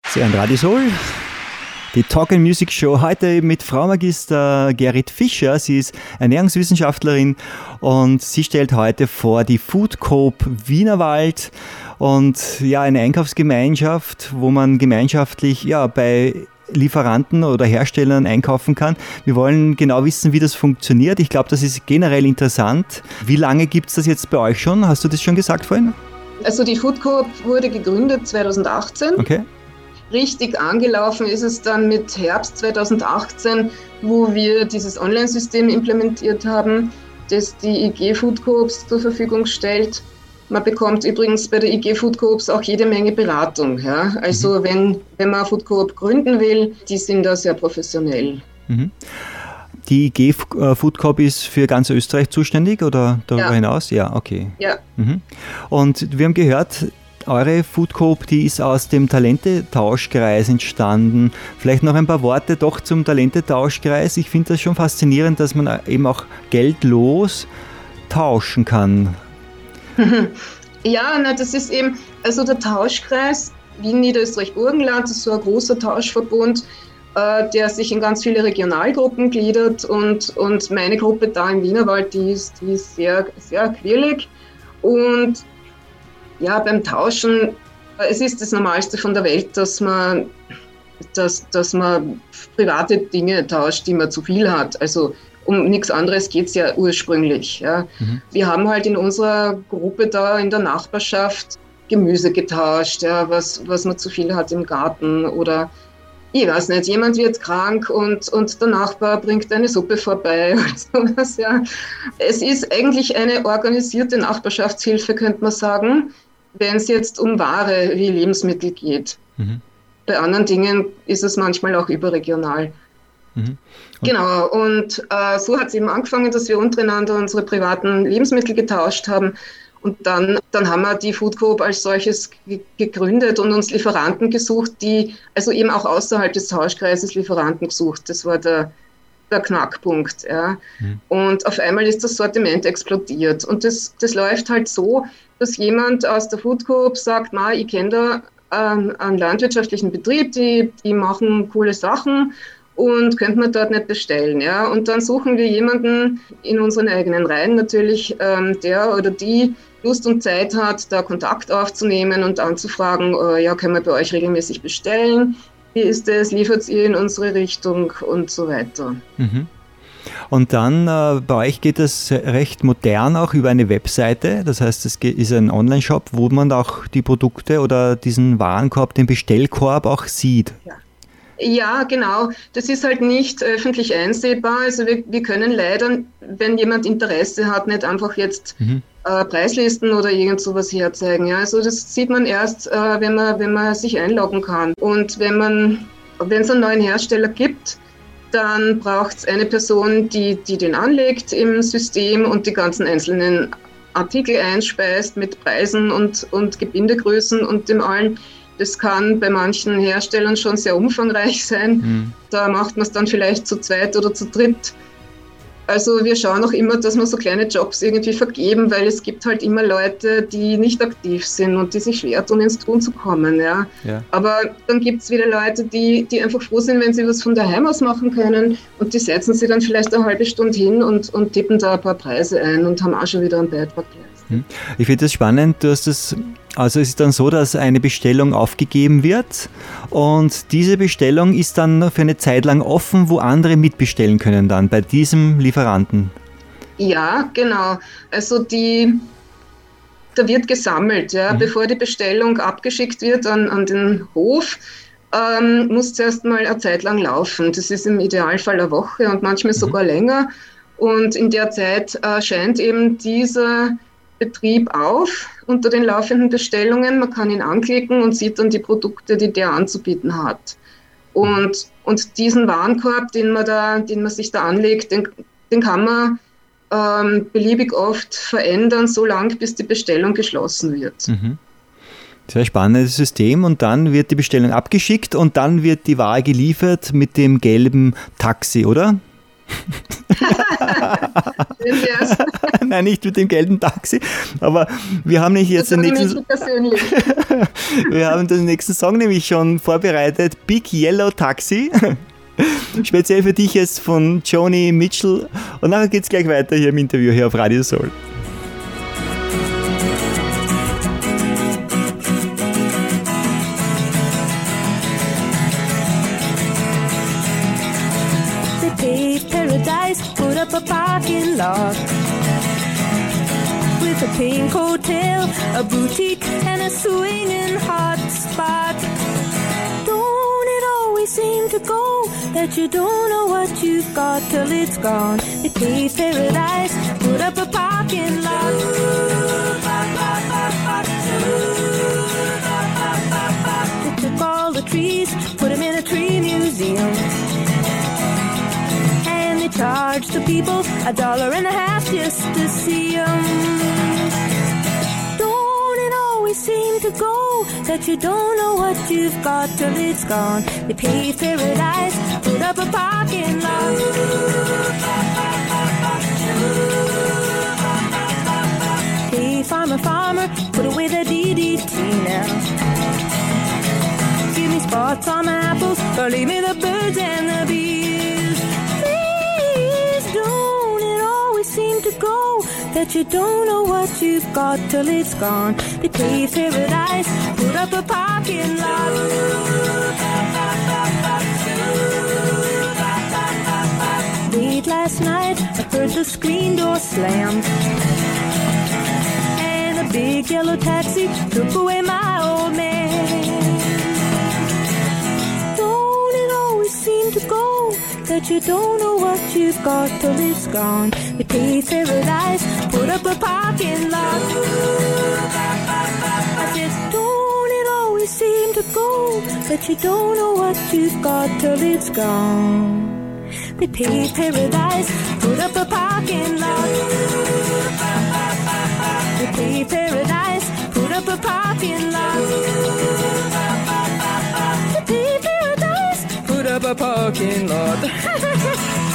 Sie hören Radio Soul, die Talk and Music Show. Heute mit Frau Magister Gerrit Fischer. Sie ist Ernährungswissenschaftlerin und sie stellt heute vor die Food Coop Wienerwald und ja, eine Einkaufsgemeinschaft, wo man gemeinschaftlich bei Lieferanten oder Herstellern einkaufen kann. Wir wollen genau wissen, wie das funktioniert. Ich glaube, das ist generell interessant. Wie lange gibt es das jetzt bei euch schon? Hast du das schon gesagt vorhin? Also die Food Coop wurde gegründet 2018. Okay. Richtig angelaufen ist es dann mit Herbst 2018, wo wir dieses Online-System implementiert haben, das die IG Food Coops zur Verfügung stellt. Man bekommt übrigens bei der IG Food Coops auch jede Menge Beratung. Ja? Also wenn man Food Coop gründen will, die sind da sehr professionell. Mhm. Die IG Food Coop ist für ganz Österreich zuständig oder darüber hinaus? Ja, okay. Ja. Mhm. Und wir haben gehört, eure Food Coop, die ist aus dem Talentetauschkreis entstanden. Vielleicht noch ein paar Worte doch zum Talentetauschkreis. Ich finde das schon faszinierend, dass man eben auch geldlos tauschen kann. Ja, das ist eben, also der Tauschkreis Wien, Niederösterreich, Burgenland, das ist so ein großer Tauschverbund, der sich in ganz viele Regionalgruppen gliedert und meine Gruppe da im Wienerwald, die ist sehr, sehr quirlig und ja, beim Tauschen, es ist das Normalste von der Welt, dass man private Dinge tauscht, die man zu viel hat. Also um nichts anderes geht es ja ursprünglich. Ja. Mhm. Wir haben halt in unserer Gruppe da in der Nachbarschaft Gemüse getauscht, ja, was man zu viel hat im Garten oder ich weiß nicht, jemand wird krank und der Nachbar bringt eine Suppe vorbei oder sowas. Ja. Es ist eigentlich eine organisierte Nachbarschaftshilfe, könnte man sagen, wenn es jetzt um Ware wie Lebensmittel geht. Mhm. Bei anderen Dingen ist es manchmal auch überregional. Mhm. Genau, und so hat es eben angefangen, dass wir untereinander unsere privaten Lebensmittel getauscht haben. Und dann haben wir die Food Coop als solches gegründet und uns Lieferanten gesucht, die, also eben auch außerhalb des Tauschkreises Lieferanten gesucht. Das war der Knackpunkt. Ja. Mhm. Und auf einmal ist das Sortiment explodiert. Und das läuft halt so, dass jemand aus der Food Coop sagt, ich kenne da einen landwirtschaftlichen Betrieb, die machen coole Sachen und könnte man dort nicht bestellen. Ja? Und dann suchen wir jemanden in unseren eigenen Reihen natürlich, der oder die Lust und Zeit hat, da Kontakt aufzunehmen und anzufragen, können wir bei euch regelmäßig bestellen? Wie ist es? Liefert ihr in unsere Richtung und so weiter? Mhm. Und dann bei euch geht es recht modern auch über eine Webseite. Das heißt, es ist ein Online-Shop, wo man auch die Produkte oder diesen Warenkorb, den Bestellkorb auch sieht. Ja, genau. Das ist halt nicht öffentlich einsehbar. Also wir können leider, wenn jemand Interesse hat, nicht einfach jetzt Preislisten oder irgend sowas herzeigen. Ja, also das sieht man erst, wenn man sich einloggen kann. Und wenn es einen neuen Hersteller gibt, dann braucht es eine Person, die den anlegt im System und die ganzen einzelnen Artikel einspeist mit Preisen und Gebindegrößen und dem allen. Das kann bei manchen Herstellern schon sehr umfangreich sein. Mhm. Da macht man es dann vielleicht zu zweit oder zu dritt. Also wir schauen auch immer, dass wir so kleine Jobs irgendwie vergeben, weil es gibt halt immer Leute, die nicht aktiv sind und die sich schwer tun, ins Tun zu kommen. Ja. Aber dann gibt es wieder Leute, die einfach froh sind, wenn sie was von daheim aus machen können und die setzen sich dann vielleicht eine halbe Stunde hin und tippen da ein paar Preise ein und haben auch schon wieder einen Beitrag geleistet. Ich finde das spannend, du hast das. Also es ist dann so, dass eine Bestellung aufgegeben wird und diese Bestellung ist dann für eine Zeit lang offen, wo andere mitbestellen können dann bei diesem Lieferanten. Ja, genau. Also da wird gesammelt, ja. Bevor die Bestellung abgeschickt wird an den Hof, muss zuerst mal eine Zeit lang laufen. Das ist im Idealfall eine Woche und manchmal sogar länger. Und in der Zeit scheint eben dieser Betrieb auf unter den laufenden Bestellungen. Man kann ihn anklicken und sieht dann die Produkte, die der anzubieten hat. Und diesen Warenkorb, den man sich da anlegt, den kann man beliebig oft verändern, so lange bis die Bestellung geschlossen wird. Mhm. Sehr spannendes System und dann wird die Bestellung abgeschickt und dann wird die Ware geliefert mit dem gelben Taxi, oder? Nein, nicht mit dem gelben Taxi. Aber wir haben nicht jetzt den nächsten... Wir haben den nächsten Song nämlich schon vorbereitet. Big Yellow Taxi. Speziell für dich jetzt von Joni Mitchell. Und nachher geht's gleich weiter hier im Interview hier auf Radio Soul. Put up a parking lot with a pink hotel, a boutique, and a swinging hot spot. Don't it always seem to go that you don't know what you've got till it's gone? They paved paradise, put up a parking lot. They took all the trees, put them in a tree museum. Charge the people $1.50 just to see them. Don't it always seem to go that you don't know what you've got till it's gone? They paved paradise, put up a parking lot. Hey, farmer, put away the DDT now. Give me spots on my apples, or leave me the birds and the bees. Seem to go that you don't know what you've got till it's gone. They paved paradise, put up a parking lot. Late last night, I heard the screen door slam, and a big yellow taxi took away my old man. Don't it always seem to go that you don't know what you've got till it's gone? They paved paradise, put up a parking lot. I said, don't it always seem to go that you don't know what you've got till it's gone? They paved paradise, put up a parking lot. They paved paradise, put up a parking lot. They paved paradise, put up a parking lot.